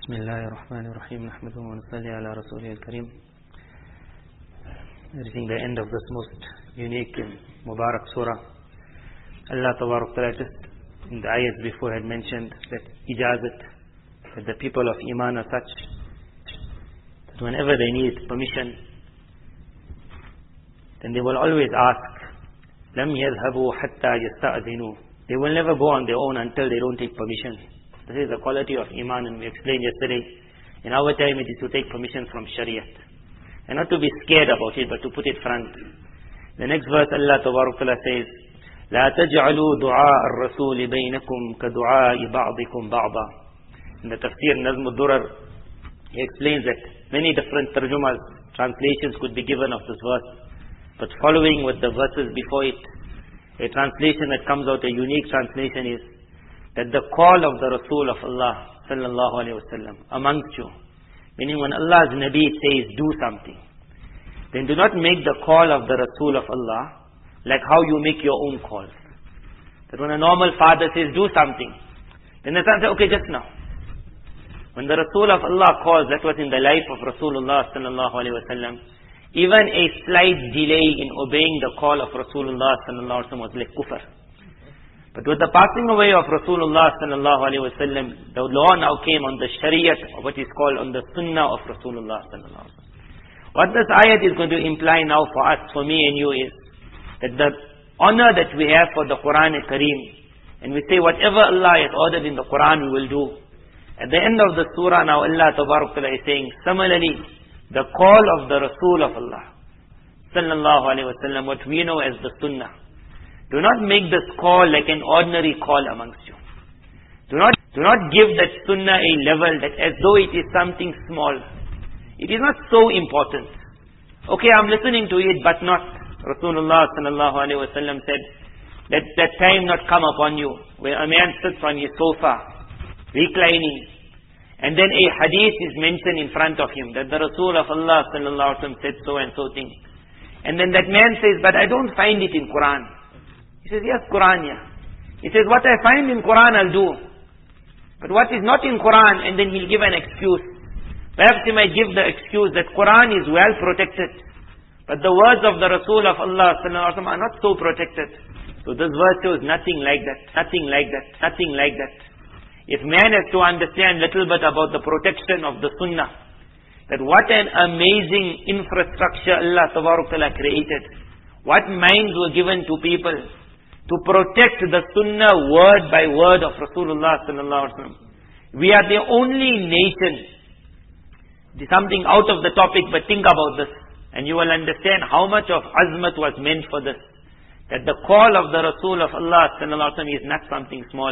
بسم الله الرحمن الرحيم نحمده ونصلي على رسوله الكريم. Reaching the end of this most unique and Mubarak surah, Allah Tabarak Ta'ala just in the ayats before had mentioned that ijazat, that the people of Iman are such that whenever they need permission, then they will always ask, لَمْ يَذْهَبُوا حَتَّى يَسْتَأْذِنُوا. They will never go on their own until they don't take permission. This is the quality of Iman, and we explained yesterday, in our time it is to take permission from Shariat. And not to be scared about it, but to put it front. The next verse Allah Ta'ala says, لا تجعلوا دعاء الرسول بينكم كدعاء بعضكم بعضا. In the Tafsir Nazm al-Durar, he explains that many different tarjumas, translations could be given of this verse. But following with the verses before it, a translation that comes out, a unique translation is, that the call of the Rasul of Allah sallallahu alayhi wasallam amongst you, meaning when Allah's Nabi says do something, then do not make the call of the Rasul of Allah like how you make your own calls. That when a normal father says do something, then the son says okay just now. When the Rasul of Allah calls, that was in the life of Rasulullah sallallahu alayhi wasallam, even a slight delay in obeying the call of Rasulullah sallallahu alayhi wasallam was like kufr. But with the passing away of Rasulullah sallallahu alaihi wasallam, the law now came on the Shariat, or what is called on the Sunnah of Rasulullah sallallahu alaihi wasallam. What this ayat is going to imply now for us, for me and you, is that the honor that we have for the Quran and Kareem, and we say whatever Allah has ordered in the Quran we will do. At the end of the surah now Allah Tabarak Ta'ala is saying, similarly, the call of the Rasul of Allah sallallahu alaihi wasallam, what we know as the Sunnah. Do not make this call like an ordinary call amongst you. Do not give that sunnah a level that as though it is something small. It is not so important. Okay, I'm listening to it, but not. Rasulullah sallallahu alaihi wasallam said, let that time not come upon you, where a man sits on his sofa, reclining, and then a hadith is mentioned in front of him, that the Rasul of Allah sallallahu alaihi wasallam said so and so thing. And then that man says, but I don't find it in Quran. He says, yes, Quran, yeah. He says, what I find in Quran, I'll do. But what is not in Quran, and then he'll give an excuse. Perhaps he might give the excuse that Quran is well protected, but the words of the Rasul of Allah sallallahu alaihi wasallam are not so protected. So this verse shows nothing like that, nothing like that, nothing like that. If man has to understand little bit about the protection of the Sunnah, that what an amazing infrastructure Allah Tabarak Ta'ala created, what minds were given to people, to protect the Sunnah word by word of Rasulullah sallallahu alaihi wasallam. We are the only nation. It is something out of the topic, but think about this, and you will understand how much of azmat was meant for this. That the call of the Rasul of Allah sallallahu alaihi wasallam is not something small.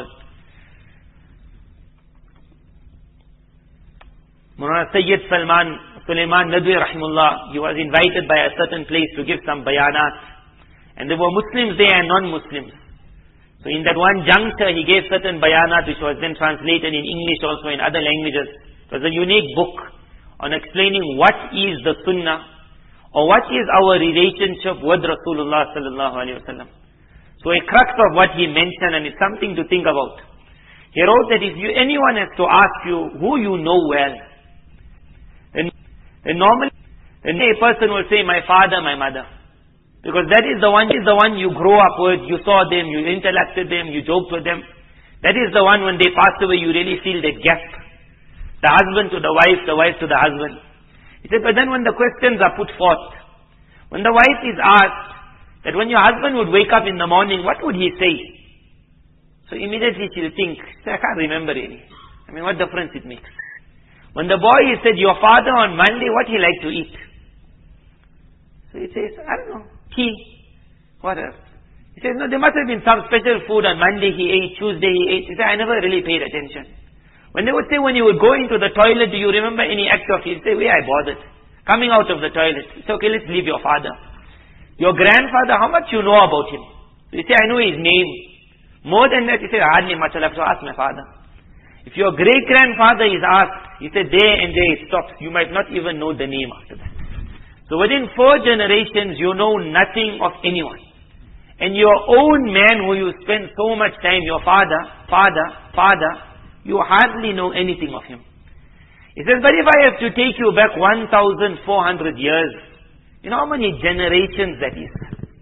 Mawlana Sayyid Sulaiman Nadwi rahimullah, he was invited by a certain place to give some bayanat. And there were Muslims there and non-Muslims. So in that one juncture, he gave certain bayanat, which was then translated in English also in other languages. It was a unique book on explaining what is the Sunnah, or what is our relationship with Rasulullah sallallahu alaihi wasallam. So a crux of what he mentioned, and it's something to think about. He wrote that if anyone has to ask you who you know well, then normally a person will say, my father, my mother. Because that is the one you grow up with, you saw them, you interacted them, you joked with them. That is the one when they pass away, you really feel that gap. The husband to the wife to the husband. He said, but then when the questions are put forth, when the wife is asked, that when your husband would wake up in the morning, what would he say? So immediately she'll think, I can't remember any. I mean, what difference it makes? When the boy said, your father on Monday, what he liked to eat? So he says, I don't know. Tea. What else? He says, no, there must have been some special food on Monday he ate, Tuesday he ate. He said, I never really paid attention. When they would say, when you would go into the toilet, do you remember any act of his? He'd say, where I bothered. Coming out of the toilet. It's okay, let's leave your father. Your grandfather, how much you know about him? You say, I know his name. More than that, he said, hardly much. I'll have to ask my father. If your great-grandfather is asked, he said, there and there it stops. You might not even know the name after that. So within 4 generations, you know nothing of anyone. And your own man who you spend so much time, your father, you hardly know anything of him. He says, but if I have to take you back 1,400 years, you know how many generations that is?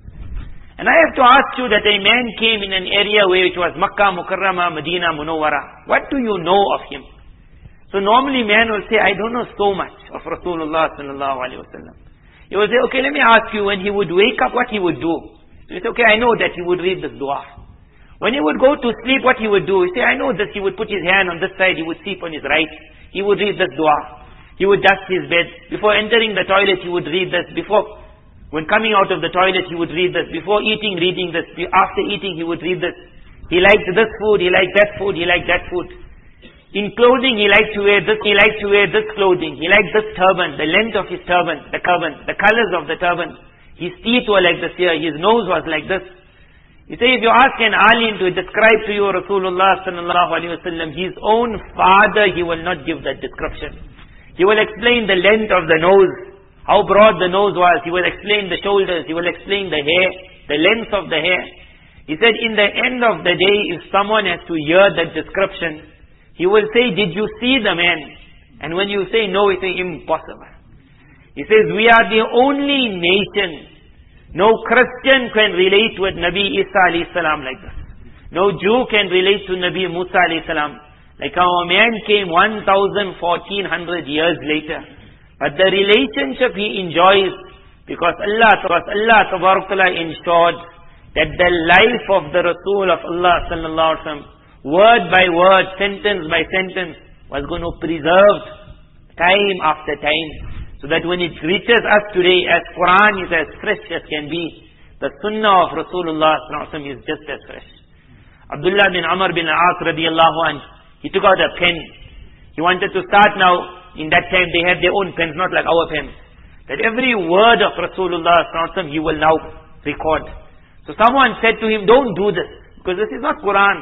And I have to ask you that a man came in an area where it was Makkah, Mukarramah, Medina, Munawwara. What do you know of him? So normally man will say, I don't know so much of Rasulullah sallallahu alaihi wasallam. He will say, okay, let me ask you, when he would wake up, what he would do? So he say, okay, I know that he would read this dua. When he would go to sleep, what he would do? He say, I know this, he would put his hand on this side, he would sleep on his right. He would read this dua. He would dust his bed. Before entering the toilet, he would read this. When coming out of the toilet, he would read this. Before eating, reading this. After eating, he would read this. He liked this food, he liked that food, he liked that food. In clothing, he liked to wear this, he liked to wear this clothing. He liked this turban, the length of his turban, the colors of the turban. His teeth were like this here, his nose was like this. You say, if you ask an alim to describe to you Rasulullah sallallahu alaihi wasallam, his own father, he will not give that description. He will explain the length of the nose, how broad the nose was. He will explain the shoulders. He will explain the hair, the length of the hair. He said, in the end of the day, if someone has to hear that description, he will say, did you see the man? And when you say no, he say, impossible. He says, we are the only nation. No Christian can relate with Nabi Isa alayhi salam like this. No Jew can relate to Nabi Musa alayhi salam. Like how a man came 1,400 years later. But the relationship he enjoys, because Allah Tabarak Ta'ala ensured that the life of the Rasul of Allah sallallahu alaihi wasallam, word by word, sentence by sentence, was going to preserve time after time. So that when it reaches us today, as Quran is as fresh as can be, the Sunnah of Rasulullah sallallahu alaihi wasallam is just as fresh. Abdullah bin Amr bin As radiallahu anh, he took out a pen. He wanted to start now. In that time they had their own pens, not like our pens. That every word of Rasulullah sallallahu alaihi wasallam he will now record. So someone said to him, don't do this, because this is not Quran.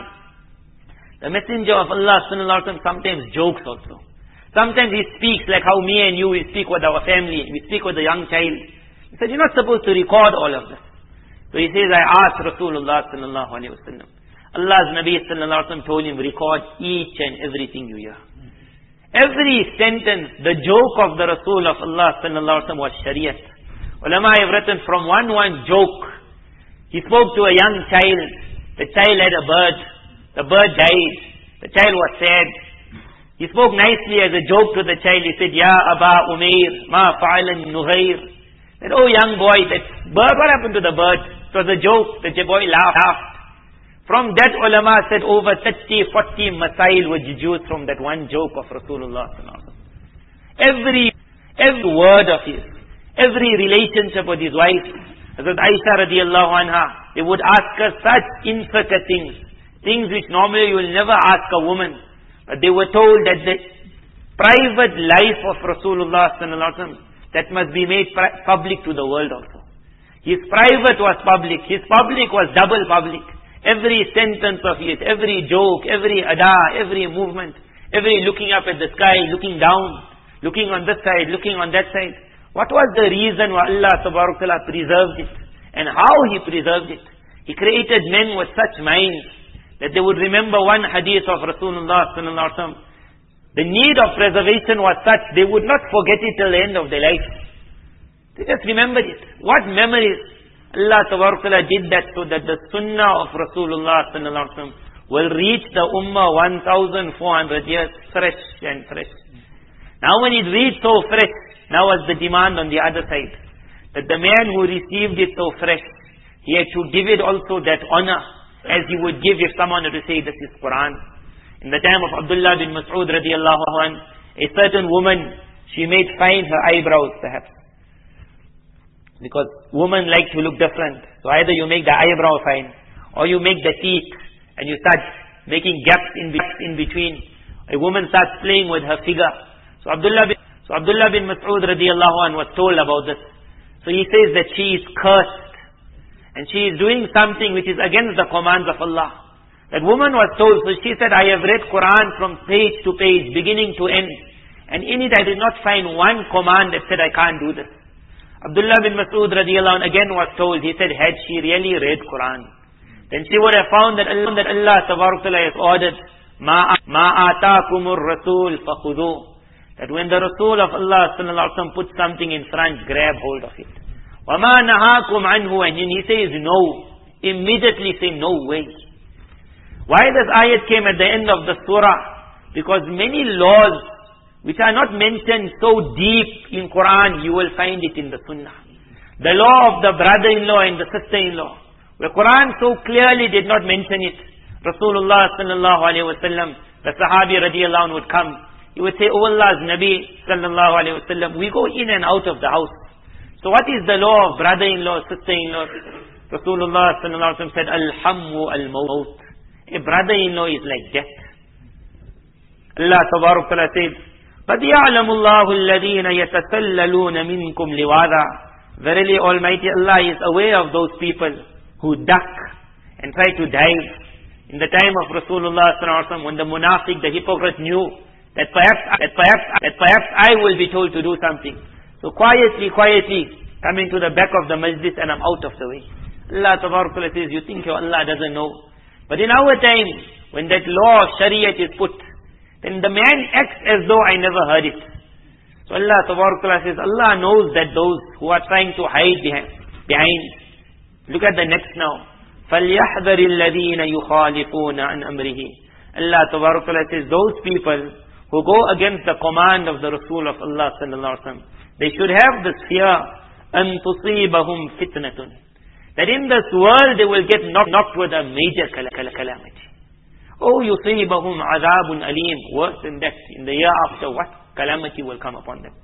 The Messenger of Allah sallallahu alaihi wasallam sometimes jokes also. Sometimes he speaks like how me and you, we speak with our family, we speak with a young child. He said, you're not supposed to record all of this. So he says, I asked Rasulullah sallallahu alaihi wasallam. Allah's Nabi sallallahu alaihi wasallam told him, record each and everything you hear. Every sentence, the joke of the Rasul of Allah sallallahu alaihi wasallam was Shariat. Ulama have written from one joke. He spoke to a young child. The child had a bird. The bird died. The child was sad. He spoke nicely as a joke to the child. He said, Ya Aba Umair, ma fa'alan Nughayr. Said, oh young boy, that bird, what happened to the bird? It was a joke. The boy laughed. From that ulama said over 30, 40 masail were deduced from that one joke of Rasulullah sallallahu alaihi wasallam. Every word of his, every relationship with his wife, Hazrat Aisha radiallahu anha, they would ask her such intricate things which normally you will never ask a woman. But they were told that the private life of Rasulullah sallallahu alaihi wasallam, that must be made public to the world also. His private was public. His public was double public. Every sentence of his, every joke, every ada, every movement, every looking up at the sky, looking down, looking on this side, looking on that side. What was the reason why Allah Tabarak Ta'ala preserved it? And how He preserved it? He created men with such minds that they would remember one hadith of Rasulullah sallallahu alaihi wasallam. The need of preservation was such, they would not forget it till the end of their life. They just remembered it. What memories! Allah Tabarak Ta'ala did that so that the sunnah of Rasulullah sallallahu alaihi wasallam will reach the ummah 1,400 years fresh and fresh. Now when it reached so fresh, now was the demand on the other side. That the man who received it so fresh, he had to give it also that honor as he would give if someone were to say this is Quran. In the time of Abdullah bin Mas'ud radiallahu anh, a certain woman, she made fine her eyebrows perhaps. Because women like to look different. So either you make the eyebrow fine, or you make the teeth, and you start making gaps in between. A woman starts playing with her figure. So Abdullah bin Mas'ud radiallahu anh was told about this. So he says that she is cursed. And she is doing something which is against the commands of Allah. That woman was told, so she said, I have read Quran from page to page, beginning to end. And in it I did not find one command that said I can't do this. Abdullah bin Mas'ud radiallahu anh again was told, he said, had she really read Quran, then she would have found that Allah Tabarak Ta'ala has ordered, Ma ataakumur rasul fakhudhu. that when the Rasul of Allah sallallahu alaihi wasallam puts something in front, grab hold of it. وَمَا نَهَاكُمْ عَنْهُ, and when he says no, immediately say no way. Why this ayat came at the end of the surah? Because many laws which are not mentioned so deep in Quran, you will find it in the Sunnah. The law of the brother-in-law and the sister-in-law, where Quran so clearly did not mention it. Rasulullah sallallahu alaihi wasallam, the Sahabi radiallahu anhu would come. He would say, "Oh Allah's Nabi sallallahu alaihi wasallam, we go in and out of the house. So what is the law of brother-in-law, sister-in-law?" Rasulullah sallallahu alaihi wasallam said, "Al-hammu al-maut." A brother-in-law is like death. Allah tabarak ta'ala says, "Qad ya'lamu Allahu alladhina yatasallaloona minkum liwada." Verily Almighty Allah is aware of those people who duck and try to dive. In the time of Rasulullah sallallahu alaihi wasallam, when the munafiq, the hypocrite knew that perhaps I will be told to do something. So quietly coming to the back of the masjid and I'm out of the way. Allah tabarak ta'ala says, you think your Allah doesn't know. But in our time, when that law of Shariat is put, then the man acts as though I never heard it. So Allah tabarak ta'ala says, Allah knows that those who are trying to hide behind. Look at the next now. فَلْيَحْذَرِ الَّذِينَ يُخَالِفُونَ عَنْ أَمْرِهِ. Allah tabarak ta'ala says, those people who go against the command of the Rasul of Allah sallallahu alaihi wasallam, they should have this fear, أَن تُصِيبَهُمْ فِتْنَةٌ, that in this world they will get knocked with a major calamity. Oh, يُصِيبَهُمْ عَذَابٌ أَلِيمٌ, worse than that, in the year after, what calamity will come upon them.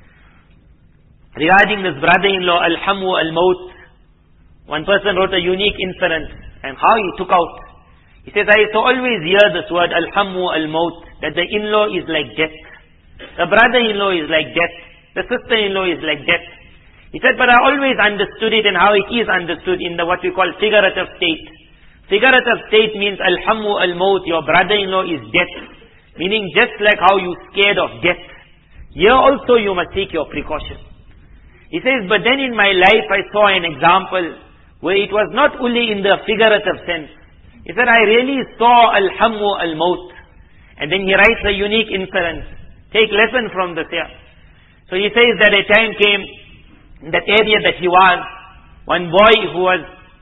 Regarding this brother-in-law, al-hamu al-maut, one person wrote a unique incident and how he took out. He says, I used to always hear this word, al-hamu al-maut, that the in-law is like death. The brother-in-law is like death. The sister-in-law is like death. He said, but I always understood it and how it is understood in the what we call figurative state. Figurative state means al-hamu al-maut, your brother-in-law is death. Meaning just like how you scared of death. Here also you must take your precaution. He says, but then in my life I saw an example where it was not only in the figurative sense. He said, I really saw al-hamu al-maut. And then he writes a unique incident. Take lesson from this here. So he says that a time came in that area that he was, one boy who was,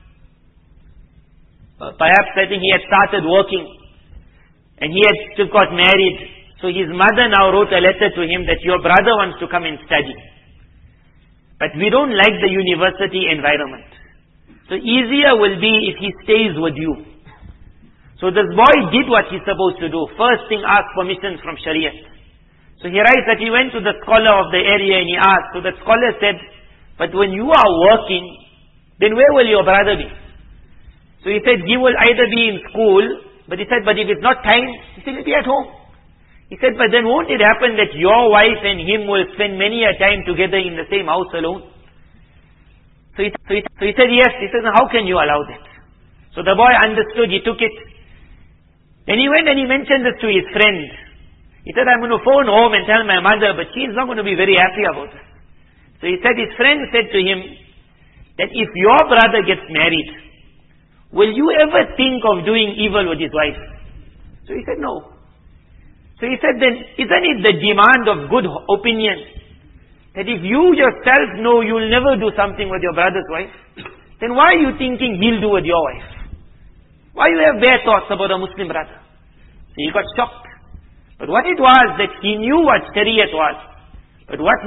perhaps I think he had started working, and he had just got married. So his mother now wrote a letter to him that your brother wants to come and study. But we don't like the university environment. So easier will be if he stays with you. So this boy did what he's supposed to do. First thing, ask permission from Shariat. So he writes that he went to the scholar of the area and he asked. So the scholar said, but when you are working, then where will your brother be? So he said, he will either be in school, but he said, but if it's not time, he said, he'll be at home. He said, but then won't it happen that your wife and him will spend many a time together in the same house alone? So he said, yes. He said, how can you allow that? So the boy understood, he took it. Then he went and he mentioned this to his friend. He said, I'm going to phone home and tell my mother, but she's not going to be very happy about this. So he said, his friend said to him, that if your brother gets married, will you ever think of doing evil with his wife? So he said, no. So he said, then isn't it the demand of good opinion, that if you yourself know you'll never do something with your brother's wife, then why are you thinking he'll do with your wife? Why you have bad thoughts about a Muslim brother? So he got shocked. But what it was, that he knew what Shariat was. But what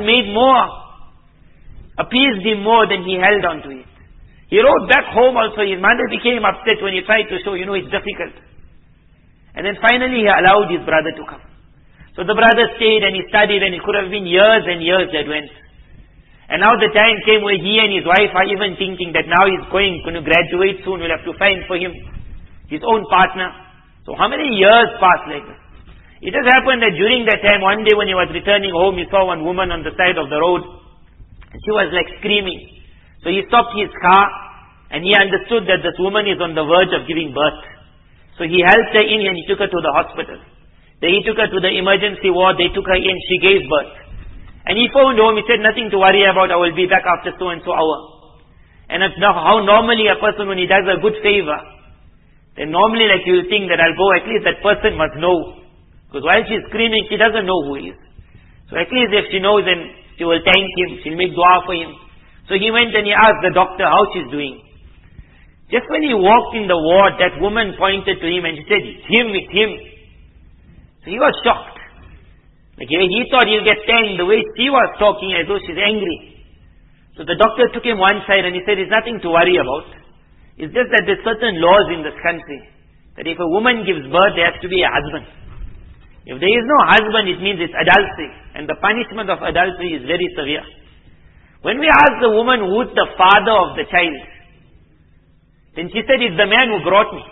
appeased him more than he held on to it. He wrote back home also, his mother became upset when he tried to show, it's difficult. And then finally he allowed his brother to come. So the brother stayed and he studied, and it could have been years and years that went. And now the time came where he and his wife are even thinking that now he's going to graduate soon, we'll have to find for him his own partner. So how many years passed like this? It just happened that during that time, one day when he was returning home, he saw one woman on the side of the road. And she was like screaming. So he stopped his car and he understood that this woman is on the verge of giving birth. So he helped her in and he took her to the hospital. Then he took her to the emergency ward, they took her in, she gave birth. And he phoned home, he said, nothing to worry about, I will be back after so and so hour. And it's now how normally a person, when he does a good favor, then normally like you think that I'll go, at least that person must know. Because while she's screaming, she doesn't know who he is. So at least if she knows him, she will thank him, she'll make dua for him. So he went and he asked the doctor how she's doing. Just when he walked in the ward, that woman pointed to him and she said, it's him. So he was shocked. Like he thought he'll get thanked the way she was talking as though she's angry. So the doctor took him one side and he said, there's nothing to worry about. It's just that there's certain laws in this country, that if a woman gives birth, there has to be a husband. If there is no husband, it means it's adultery. And the punishment of adultery is very severe. When we asked the woman who's the father of the child, then she said, it's the man who brought me.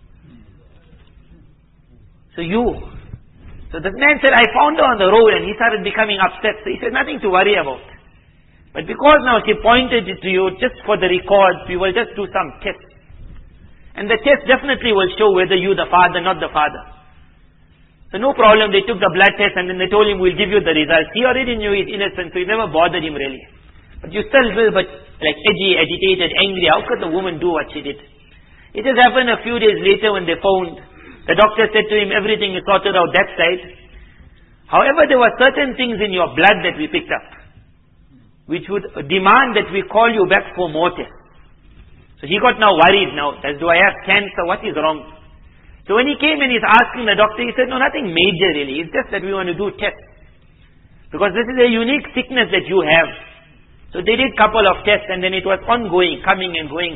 So this man said, I found her on the road, and he started becoming upset. So he said, nothing to worry about. But because now she pointed it to you, just for the records, we will just do some tests. And the test definitely will show whether you the father, not the father. So no problem, they took the blood test and then they told him, we'll give you the results. He already knew he's innocent, so it never bothered him really. But you still feel like edgy, agitated, angry. How could the woman do what she did? It has happened a few days later when they found, the doctor said to him, everything is sorted out that side. However, there were certain things in your blood that we picked up, which would demand that we call you back for more tests. So he got now worried now, do I have cancer? What is wrong? So when he came and he's asking the doctor, he said, no, nothing major really. It's just that we want to do tests. Because this is a unique sickness that you have. So they did a couple of tests and then it was ongoing, coming and going.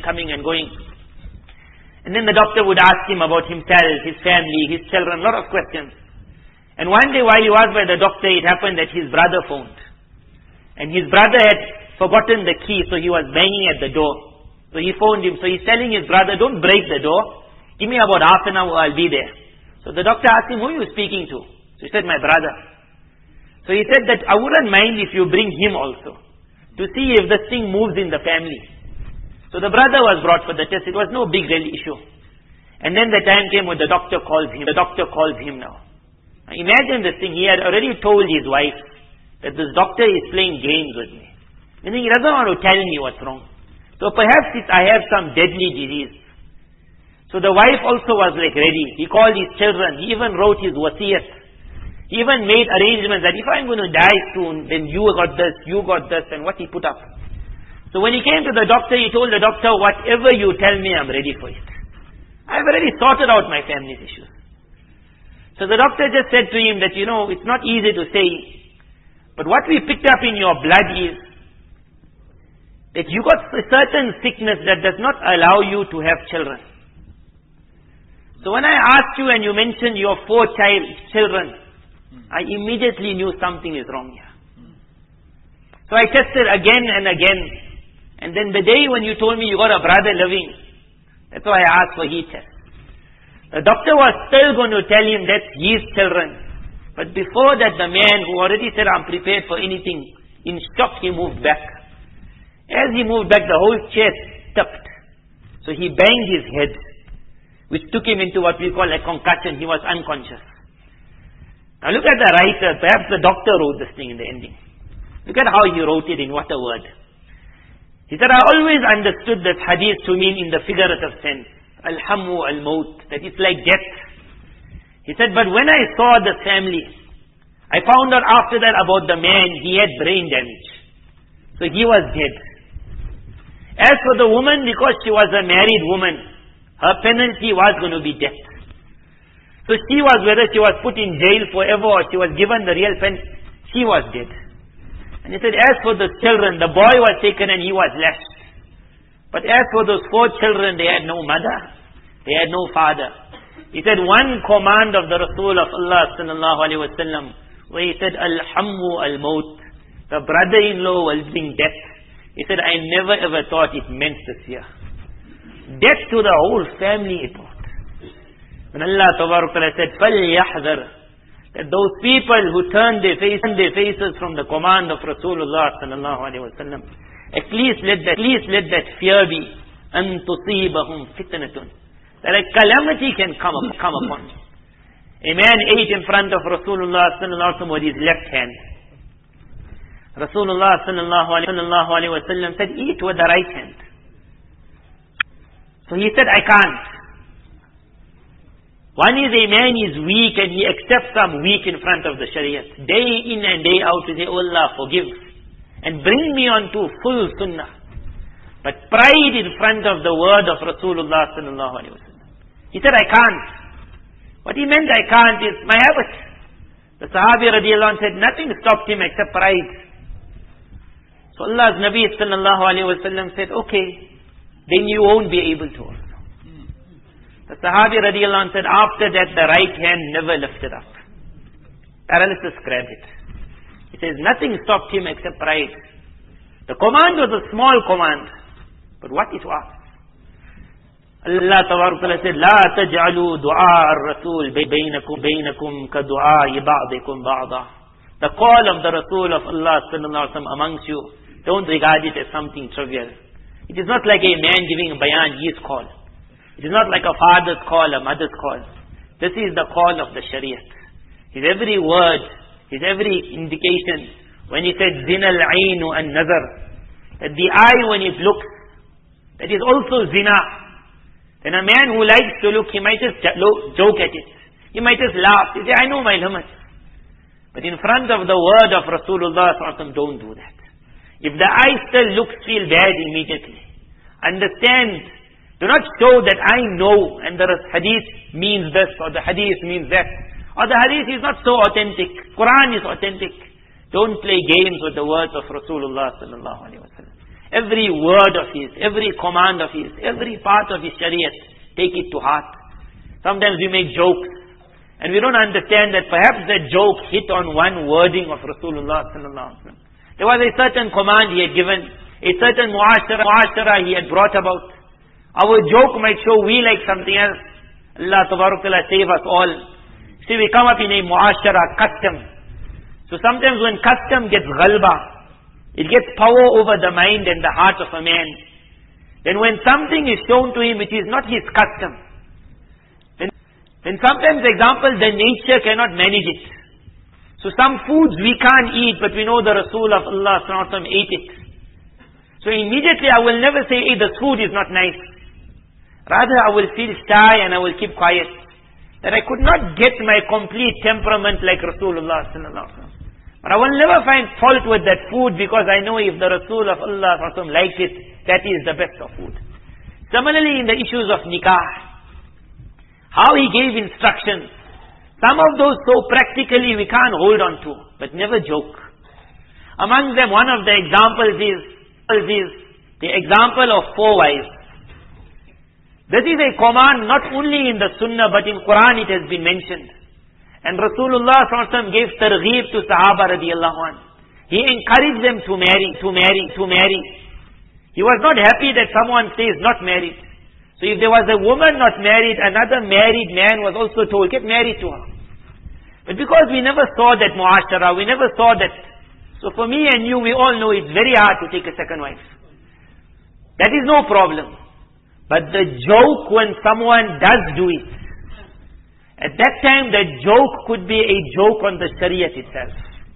And then the doctor would ask him about himself, his family, his children, a lot of questions. And one day while he was by the doctor, it happened that his brother phoned. And his brother had forgotten the key, so he was banging at the door. So he phoned him. So he's telling his brother, don't break the door. Give me about half an hour, I'll be there. So the doctor asked him, who are you speaking to? So he said, my brother. So he said that I wouldn't mind if you bring him also, to see if this thing moves in the family. So the brother was brought for the test. It was no big real issue. And then the time came when the doctor calls him. The doctor calls him now. Now imagine this thing. He had already told his wife that this doctor is playing games with me. Meaning he doesn't want to tell me what's wrong. So perhaps I have some deadly disease. So the wife also was like ready. He called his children. He even wrote his wasiyat. He even made arrangements that if I'm going to die soon, then you got this, and what he put up. So when he came to the doctor, he told the doctor, whatever you tell me, I'm ready for it. I've already sorted out my family's issues. So the doctor just said to him that, it's not easy to say, but what we picked up in your blood is that you got a certain sickness that does not allow you to have children. So when I asked you and you mentioned your 4 children, I immediately knew something is wrong here. So I tested again and again. And then the day when you told me you got a brother living, that's why I asked for his test. The doctor was still going to tell him that's his children. But before that, the man who already said, I'm prepared for anything, in shock he moved back. As he moved back, the whole chair tipped. So he banged his head, which took him into what we call a concussion. He was unconscious. Now look at the writer. Perhaps the doctor wrote this thing in the ending. Look at how he wrote it, in what a word. He said, I always understood this hadith to mean in the figurative sense. Al-Hammu al-Maut. That it's like death. He said, but when I saw the family, I found out after that about the man, he had brain damage. So he was dead. As for the woman, because she was a married woman, her penalty was going to be death. So she was, whether she was put in jail forever or she was given the real penalty, she was dead. And he said, as for the children, the boy was taken and he was left. But as for those 4 children, they had no mother, they had no father. He said, one command of the Rasul of Allah sallallahu alaihi wasallam, where he said, Al-Hammu al-Maut, the brother-in-law will bring death. He said, I never ever thought it meant this here. Death to the whole family it brought. When Allah Ta'ala said, فَلْيَحْذَرْ, that those people who turn their faces from the command of Rasulullah sallallahu alaihi wasallam, at least let that fear be, أَن تُصِيبَهُمْ فِتْنَةٌ, that a calamity can come upon. A man ate in front of Rasulullah sallallahu alaihi wasallam with his left hand. Rasulullah sallallahu alaihi wasallam said, eat with the right hand. So he said, I can't. One is a man is weak and he accepts some weak in front of the Shariat. Day in and day out to say, oh Allah, forgive and bring me on to full sunnah. But pride in front of the word of Rasulullah sallallahu alaihi wasallam. He said, I can't. What he meant, I can't, is my habit. The Sahabi radiallahu anh said, nothing stopped him except pride. So Allah's Nabi sallallahu alaihi wasallam said, okay, then you won't be able to also. The Sahabi radiallahu anh said, after that the right hand never lifted up. Paralysis grabbed it. He says, nothing stopped him except pride. The command was a small command, but what it was. Allah Ta'ala said, لا تجعلوا دعاء الرسول بينكم كدعاء بعضكم بعضا. The call of the Rasul of Allah sallallahu alaihi wasallam amongst you, don't regard it as something trivial. It is not like a man giving a bayan, his call. It is not like a father's call, a mother's call. This is the call of the Shariat. His every word, his every indication. When he said, zina al-ainu an-nazar, that the eye when it looks, that is also zina. Then a man who likes to look, he might just joke at it. He might just laugh. He say, I know my limits. But in front of the word of Rasulullah sallallahu alaihi wasallam, don't do that. If the eye still looks, feel bad immediately. Understand. Do not show that I know and the hadith means this or the hadith means that. Or the hadith is not so authentic. Quran is authentic. Don't play games with the words of Rasulullah sallallahu alaihi wasallam. Every word of his, every command of his, every part of his Shariat, take it to heart. Sometimes we make jokes and we don't understand that perhaps that joke hit on one wording of Rasulullah sallallahu alaihi wasallam. There was a certain command he had given, a certain muashara he had brought about. Our joke might show we like something else. Allah Ta'ala save us all. See, we come up in a muashara, custom. So sometimes when custom gets ghalba, it gets power over the mind and the heart of a man. Then when something is shown to him which is not his custom, then sometimes, example, the nature cannot manage it. So some foods we can't eat, but we know the Rasul of Allah sallallahu alaihi wasallam ate it. So immediately I will never say, hey, this food is not nice. Rather I will feel shy and I will keep quiet. That I could not get my complete temperament like Rasulullah sallallahu alaihi wasallam. But I will never find fault with that food because I know if the Rasul of Allah sallallahu alaihi wasallam likes it, that is the best of food. Similarly in the issues of nikah, how he gave instructions, some of those so practically we can't hold on to, but never joke. Among them, one of the examples is the example of 4 wives. This is a command not only in the Sunnah but in Quran it has been mentioned. And Rasulullah ﷺ gave targheeb to Sahaba radiallahu anh. He encouraged them to marry. He was not happy that someone stays not married. So if there was a woman not married, another married man was also told, get married to her. But because we never saw that muashara, we never saw that. So for me and you, we all know it's very hard to take a second wife. That is no problem. But the joke when someone does do it, at that time the joke could be a joke on the Shariat itself.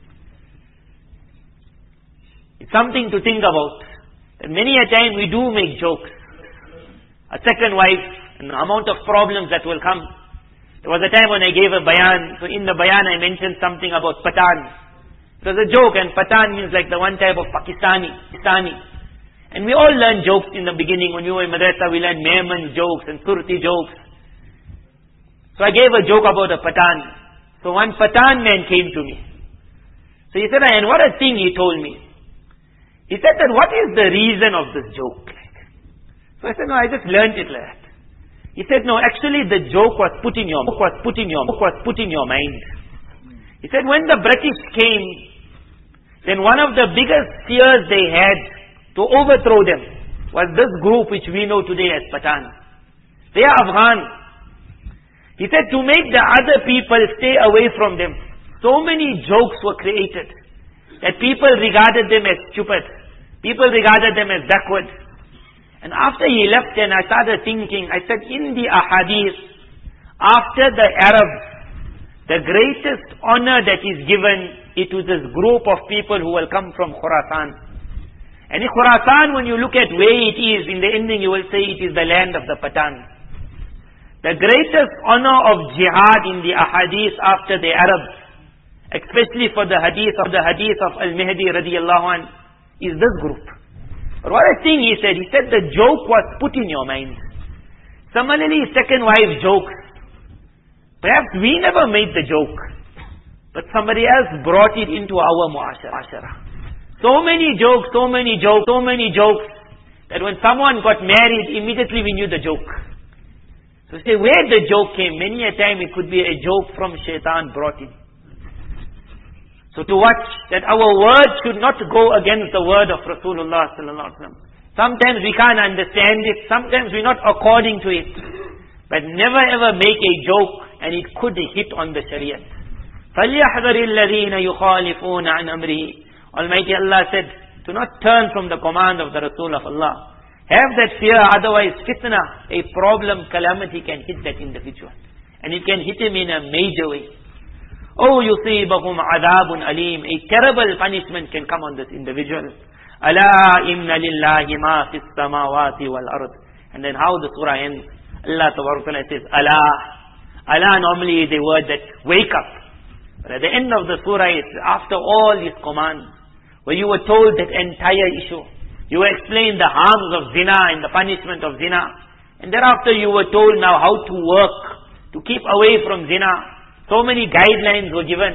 It's something to think about. That many a time we do make jokes. A second wife, and the amount of problems that will come. There was a time when I gave a bayan, so in the bayan I mentioned something about Patan. It was a joke, and Patan means like the one type of Pakistani. And we all learn jokes in the beginning. When we were in madrasa, we learned Mehman jokes and Surti jokes. So I gave a joke about a Patan. So one Patan man came to me. So he said, and what a thing he told me. He said that what is the reason of this joke? So I said, no, I just learned it like that. He said, no, actually the joke was put in your mind. He said, when the British came, then one of the biggest fears they had to overthrow them was this group which we know today as Patan. They are Afghan. He said, to make the other people stay away from them, so many jokes were created that people regarded them as stupid. People regarded them as backward. And after he left, and I started thinking, I said, in the ahadith, after the Arabs, the greatest honor that is given is to this group of people who will come from Khurasan. And in Khurasan, when you look at where it is, in the ending you will say it is the land of the Pathan. The greatest honor of jihad in the ahadith after the Arabs, especially for the hadith of Al-Mahdi radiyallahu anh, is this group. But what I think he said the joke was put in your mind. Similarly, second wife jokes. Perhaps we never made the joke, but somebody else brought it into our mu'ashara. So many jokes, that when someone got married, immediately we knew the joke. So say, where the joke came? Many a time it could be a joke from shaitan brought in. So to watch that our word should not go against the word of Rasulullah sallallahu alaihi wasallam. Sometimes we can't understand it, sometimes we're not according to it. But never ever make a joke and it could hit on the Shariah. فَلْيَحْذَرِ الَّذِينَ يُخَالِفُونَ عَنْ أَمْرِهِ. Almighty Allah said, do not turn from the command of the Rasul of Allah. Have that fear, otherwise fitna, a problem, calamity can hit that individual. And it can hit him in a major way. Oh, يُصِيبَهُمْ عَذَابٌ أَلِيمٌ. A terrible punishment can come on this individual. أَلَا إِنَّ لِلَّهِ مَا فِي السَّمَاوَاتِ وَالْأَرْضِ. And then how the surah ends, Allah Ta'ala says, Allah. Allah normally is a word that wake up. But at the end of the surah, it's after all these commands, where you were told that entire issue. You were explained the harms of zina and the punishment of zina. And thereafter you were told now how to work, to keep away from zina. So many guidelines were given.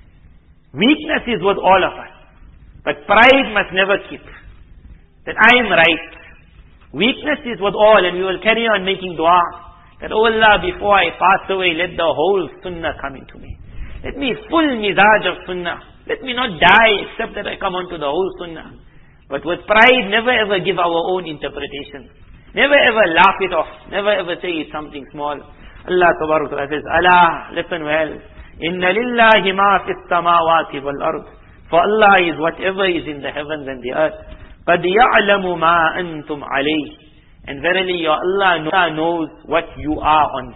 Weakness is with all of us. But pride must never keep. That I am right. Weakness is with all, and we will carry on making dua. That, oh Allah, before I pass away, let the whole sunnah come into me. Let me full mizaj of sunnah. Let me not die except that I come onto the whole sunnah. But with pride, never ever give our own interpretation. Never ever laugh it off. Never ever say it's something small. Allah Ta'ala says, Allah, listen well. Inna lillahi ma fis samawati wal ard. For Allah is whatever is in the heavens and the earth. قَدْ يَعْلَمُ مَا أَنْتُمْ عَلَيْهِ. And verily your Allah knows what you are on.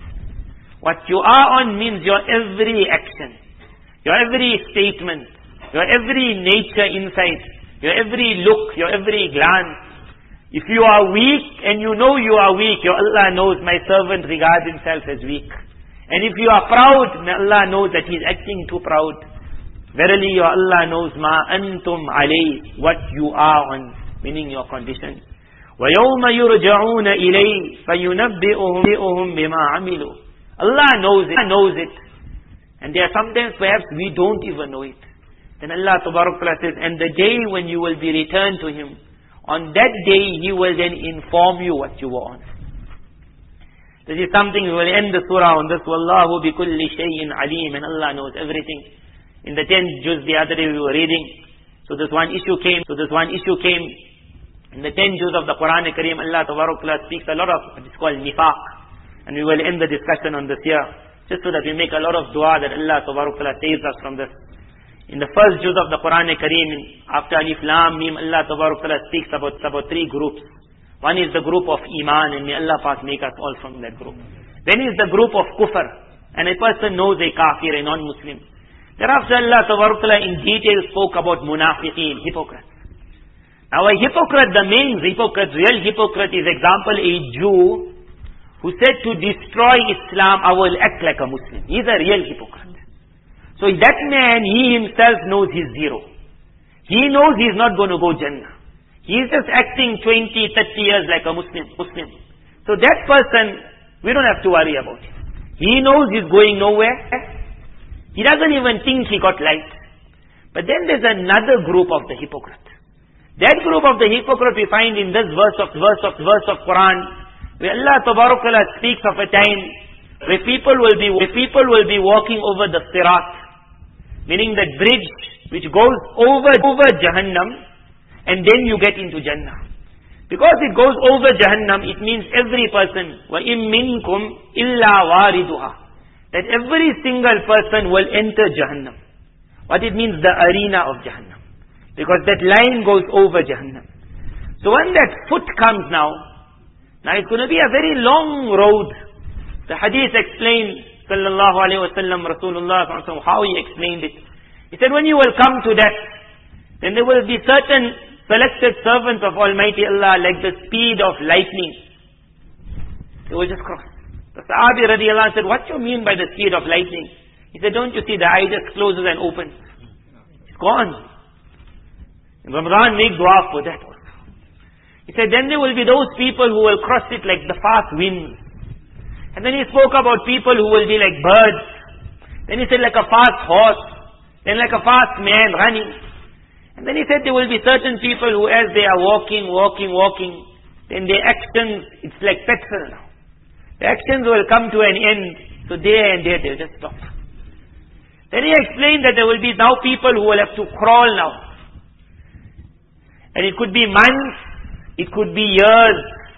What you are on means your every action, your every statement, your every nature insight, your every look, your every glance. If you are weak and you know you are weak, your Allah knows my servant regards himself as weak. And if you are proud, my Allah knows that he is acting too proud. Verily your Allah knows ma antum alayh, what you are on, meaning your condition. وَيَوْمَ يُرْجَعُونَ إِلَيْهِ فَيُنَبِّئُهُم بِمَا عَمِلُوا. Allah knows it. And there are sometimes perhaps we don't even know it. Then Allah Ta'ala says, and the day when you will be returned to Him, on that day He will then inform you what you were on. This is something we will end the surah on this. Wallahu bi kulli shay'in alim. And Allah knows everything. In the 10th juz the other day we were reading. So this one issue came. In the 10th juz of the Quran Kareem, Allah Ta'ala speaks a lot of, it's called nifaq. And we will end the discussion on this here, just so that we make a lot of dua that Allah Ta'ala saves us from this. In the first juz of the Quran Kareem, after Alif Lam Mim, Allah Ta'ala speaks about three groups. One is the group of Iman, and may Allah Pak make us all from that group. Then is the group of Kufr, and a person knows a kafir, a non-Muslim. Thereafter Allah Ta'ala in detail spoke about munafiqeen, hypocrites. Now a hypocrite, the main hypocrite, real hypocrite is example a Jew who said to destroy Islam, I will act like a Muslim. He's a real hypocrite. So that man, he himself knows he's zero. He knows he's not going to go Jannah. He's just acting 20, 30 years like a Muslim. So that person, we don't have to worry about him. He knows he's going nowhere. He doesn't even think he got light. But then there's another group of the hypocrite. That group of the hypocrite we find in this verse of Quran, where Allah Ta'ala speaks of a time where people will be walking over the Sirat, meaning that bridge which goes over Jahannam, and then you get into Jannah. Because it goes over Jahannam, it means every person, وَإِن مِّنكُمْ إِلَّا وَارِدُهَا, that every single person will enter Jahannam. What it means, the arena of Jahannam. Because that line goes over Jahannam. So when that foot comes now it's going to be a very long road. The hadith explained, sallallahu alayhi wa sallam, Rasulullah sallallahu alayhi wa sallam, how he explained it. He said, when you will come to that, then there will be certain selected servants of Almighty Allah, like the speed of lightning. They will just cross. The Sahabi radiallahu anh said, what do you mean by the speed of lightning? He said, don't you see the eye just closes and opens? It's gone. In Ramadan, make dua for that also. He said, then there will be those people who will cross it like the fast winds. And then he spoke about people who will be like birds. Then he said like a fast horse. Then like a fast man running. And then he said there will be certain people who as they are walking, then their actions, it's like petrol now. The actions will come to an end. So there and there they'll just stop. Then he explained that there will be now people who will have to crawl now. And it could be months, it could be years.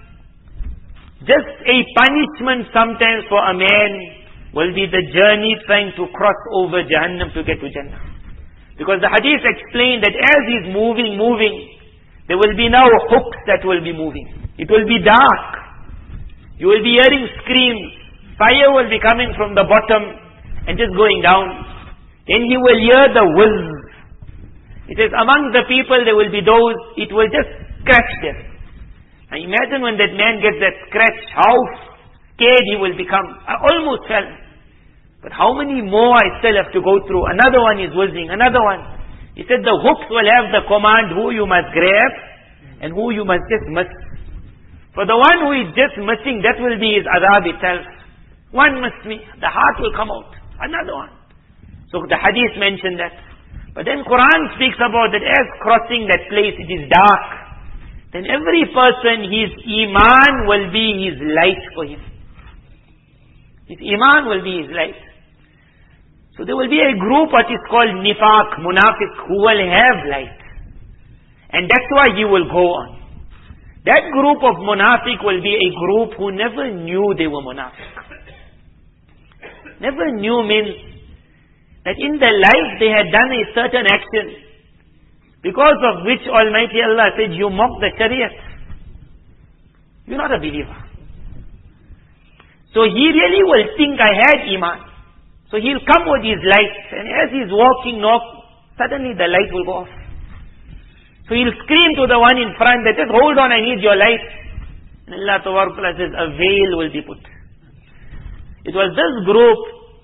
Just a punishment sometimes for a man will be the journey trying to cross over Jahannam to get to Jannah. Because the hadith explained that as he's moving, there will be now hooks that will be moving. It will be dark. You will be hearing screams. Fire will be coming from the bottom and just going down. Then he will hear the whizz. It says among the people there will be those, it will just scratch them. Now imagine when that man gets that scratch, how scared he will become. I almost fell. But how many more I still have to go through? Another one is whizzing, another one. He said the hooks will have the command who you must grab and who you must just miss. For the one who is just missing, that will be his adhab itself. One missed me, the heart will come out. Another one. So the hadith mentioned that. But then Quran speaks about that as crossing that place, it is dark. Then every person, his iman will be his light for him. His iman will be his light. So there will be a group what is called nifaq, munafiq, who will have light. And that's why he will go on. That group of munafiq will be a group who never knew they were munafiq. Never knew means that in their life they had done a certain action, because of which Almighty Allah said, you mock the Shariat. You're not a believer. So he really will think, I had iman. So he'll come with his light, and as he's walking, suddenly the light will go off. So he'll scream to the one in front that says, hold on, I need your light. And Allah Ta'ala says, a veil will be put. It was this group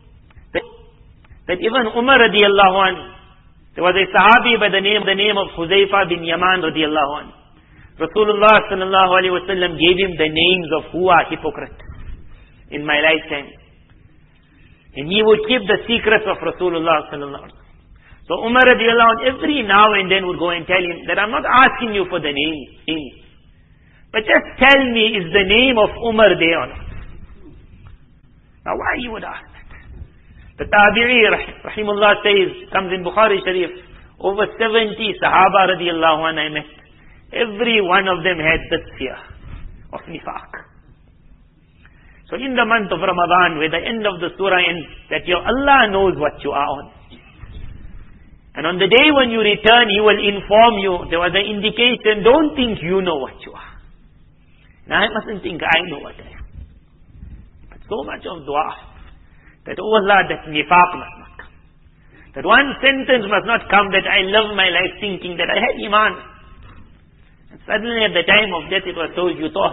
that even Umar radiallahu anhu, there was a sahabi by the name of Huzaifa bin Yaman radiallahu anhu. Rasulullah sallallahu alayhi wa sallam gave him the names of who are hypocrites in my lifetime. And he would keep the secrets of Rasulullah sallallahu alayhi wa sallam. So Umar radiallahu anhu every now and then would go and tell him that I'm not asking you for the names. But just tell me, is the name of Umar there or not? Now why you would ask that? The Tabi'i rahimullah says, comes in Bukhari Sharif, over 70 Sahaba radiallahu anhu I met. Every one of them had this fear of nifaq. So in the month of Ramadan, where the end of the surah ends, that your Allah knows what you are on. And on the day when you return, He will inform you. There was an indication, don't think you know what you are. Now I mustn't think I know what I am. But so much of dua, that, oh Allah, that nifaq must not come. That one sentence must not come that I live my life thinking that I had iman. And suddenly at the time of death it was told, you thought.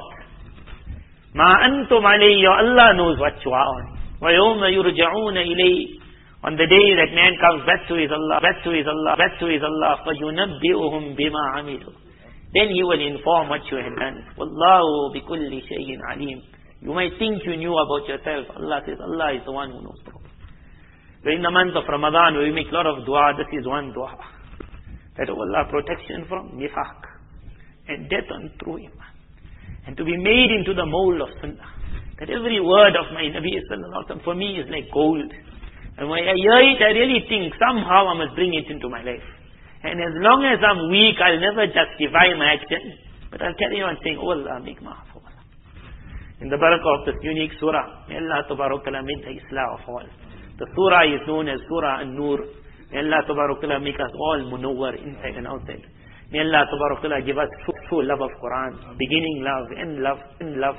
Ma antum alayhi, your Allah knows what you are on. Wa yawma yurja'una ilayhi. On the day that man comes back to his Allah, فَيُنَبِّئُهُمْ بِمَا عَمِلُوا. Then He will inform what you have done. وَاللَّهُ بِكُلِّ شَيْءٍ عَلِيمٍ. You might think you knew about yourself. Allah says, Allah is the one who knows. So in the month of Ramadan, we make a lot of dua. This is one dua. That Allah, protection from nifaq and death on true iman. And to be made into the mold of sunnah. That every word of my Nabi sallallahu alaihi wasallam for me is like gold. And when I hear it, I really think somehow I must bring it into my life. And as long as I'm weak, I'll never justify my action. But I'll carry on saying, oh Allah, make maaf. In the barakah of this unique surah, may Allah Ta'ala make the Islah of all. The surah is known as Surah An-Nur. May Allah Ta'ala make us all munawwar inside and outside. May Allah Ta'ala give us true love of Quran, beginning love, end love.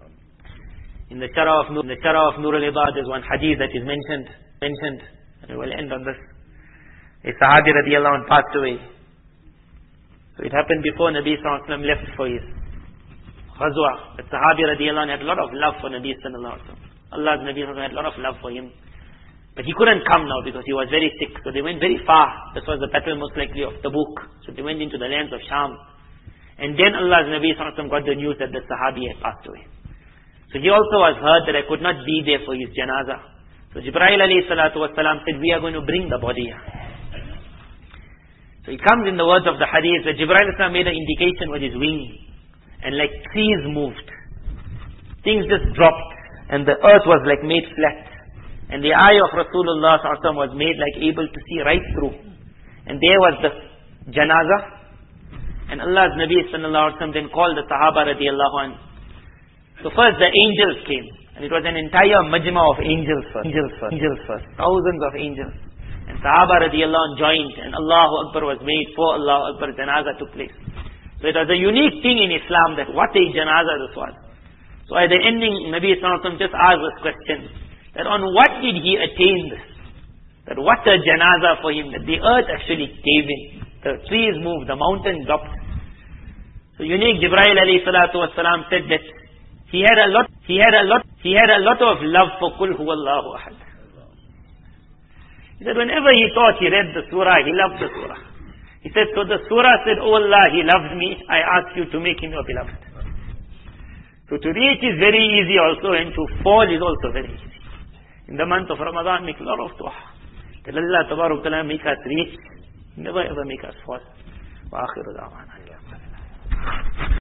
In the Sharah of Nur al-Ibad, there's one hadith that is mentioned, and we'll end on this. A Sahabi radiallahu anh passed away. So it happened before Nabi sallallahu alaihi wasallam left for his Ghazwa. The Sahabi radiallahu anh had a lot of love for Nabi sallallahu alaihi wasallam. Allah's Nabi had a lot of love for him. But he couldn't come now because he was very sick. So they went very far. This was the battle most likely of Tabuk. So they went into the lands of Sham. And then Allah's Nabi got the news that the Sahabi had passed away. So he also was heard that I could not be there for his janazah. So Jibreel alayhi salatu wasalam said, we are going to bring the body. So it comes in the words of the hadith that Jibreel made an indication with his wing. And like trees moved. Things just dropped. And the earth was like made flat. And the eye of Rasulullah was made like able to see right through. And there was the janazah. And Allah's Nabi sallallahu alaihi wasallam then called the Sahaba radiallahu anhu. So first the angels came. And it was an entire majma of angels first. Thousands of angels. And Sahaba radiallahu anhu joined. And Allahu Akbar was made. For Allahu Akbar, janazah took place. So it was a unique thing in Islam that what a janazah this was. So at the ending, Nabi sallallahu alaihi wasallam just asked this question. That on what did he attain this? That what a janazah for him, that the earth actually gave in. The trees moved, the mountain dropped. So unique Jibreel alayhi salatu wasalam said that he had a lot of love for Qul Huwallahu Ahad. He said whenever he thought he read the surah, he loved the surah. He said, so the surah said, oh Allah, he loved me, I ask you to make him your beloved. So to reach is very easy also, and to fall is also very easy. In the month of Ramadan, make a lot of dua. That Allah Tabarak Ta'ala make us reach, never ever make us fall. Wa akhiru da'wana.